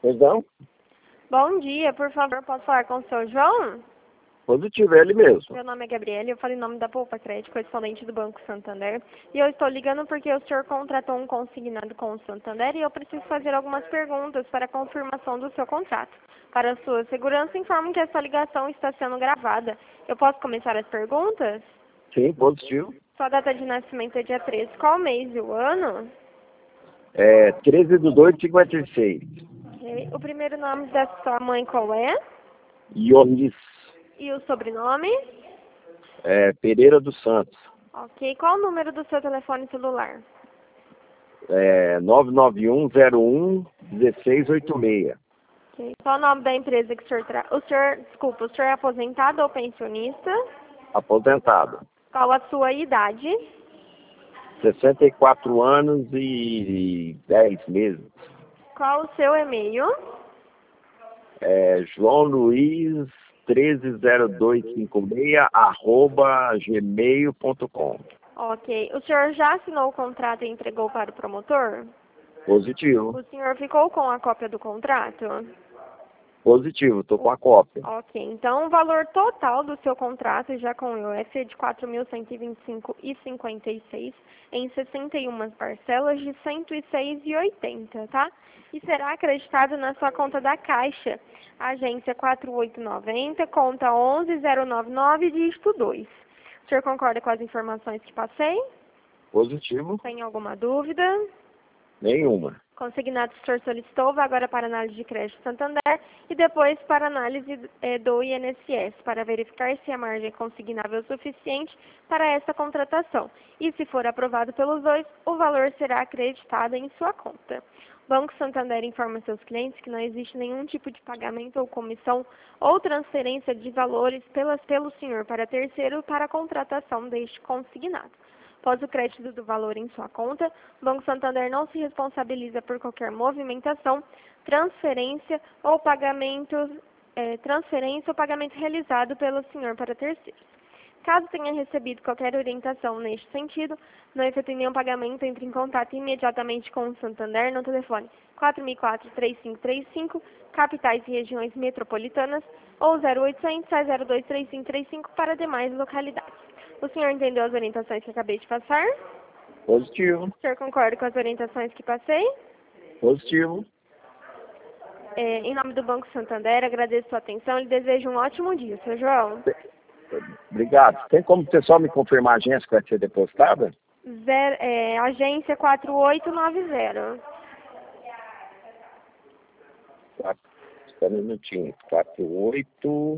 Pois não? Bom dia, por favor, posso falar com o seu João? Positivo, é ele mesmo. Meu nome é Gabriela, eu falo em nome da Poupa Crédito, correspondente do Banco Santander. E eu estou ligando porque o senhor contratou um consignado com o Santander e eu preciso fazer algumas perguntas para a confirmação do seu contrato. Para a sua segurança, informo que essa ligação está sendo gravada. Eu posso começar as perguntas? Sim, positivo. Sua data de nascimento é dia 13. Qual mês e o ano? 13/2/56. Ok. O primeiro nome da sua mãe qual é? Ionis E o sobrenome? Pereira dos Santos. Ok. Qual o número do seu telefone celular? 991011686. Ok. Qual o nome da empresa que o senhor o senhor é aposentado ou pensionista? Aposentado. Qual a sua idade? 64 anos e 10 meses. Qual o seu e-mail? João Luiz 130256 @gmail.com. Ok. O senhor já assinou o contrato e entregou para o promotor? Positivo. O senhor ficou com a cópia do contrato? Positivo, estou com a cópia. Ok, então o valor total do seu contrato, já com o IOF, é de R$ 4.125,56 em 61 parcelas de R$ 106,80, tá? E será acreditado na sua conta da Caixa, agência 4890, conta 11099, dígito 2. O senhor concorda com as informações que passei? Positivo? Tem alguma dúvida? Nenhuma. Consignado que o senhor solicitou vai agora para análise de crédito Santander e depois para análise do INSS, para verificar se a margem é consignável o suficiente para essa contratação. E se for aprovado pelos dois, o valor será acreditado em sua conta. O Banco Santander informa seus clientes que não existe nenhum tipo de pagamento ou comissão ou transferência de valores pelo senhor para terceiro para a contratação deste consignado. Após o crédito do valor em sua conta, o Banco Santander não se responsabiliza por qualquer movimentação, transferência ou pagamento realizado pelo senhor para terceiros. Caso tenha recebido qualquer orientação neste sentido, não efetue nenhum pagamento, entre em contato imediatamente com o Santander no telefone 4004-3535, capitais e regiões metropolitanas, ou 0800-602-3535 para demais localidades. O senhor entendeu as orientações que acabei de passar? Positivo. O senhor concorda com as orientações que passei? Positivo. Em nome do Banco Santander, agradeço a sua atenção e desejo um ótimo dia, seu João. Obrigado. Tem como você só me confirmar a agência que vai ser depositada? Agência 4890. Espera um minutinho. 48.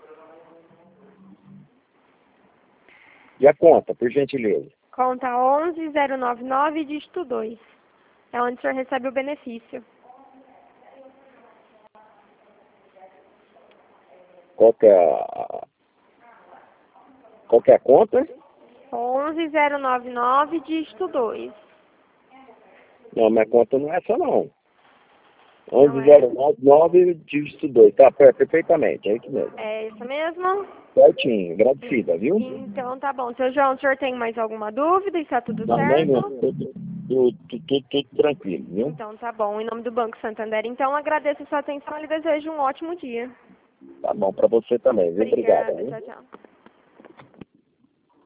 E a conta, por gentileza? Conta 11099, dígito 2. É onde o senhor recebe o benefício. Qual que é a conta? 11099, dígito 2. Não, minha conta não é essa não. Não é? 11099, dígito 2. Tá, perfeitamente, é isso mesmo. É isso mesmo? Certinho, agradecida, viu? Então tá bom. Seu João, o senhor tem mais alguma dúvida? Está tudo Não, nenhuma. certo? Tudo tranquilo, viu? Então tá bom. Em nome do Banco Santander, então agradeço a sua atenção e lhe desejo um ótimo dia. Tá bom, pra você também, viu? Obrigado. Obrigada. Viu? Tchau, tchau.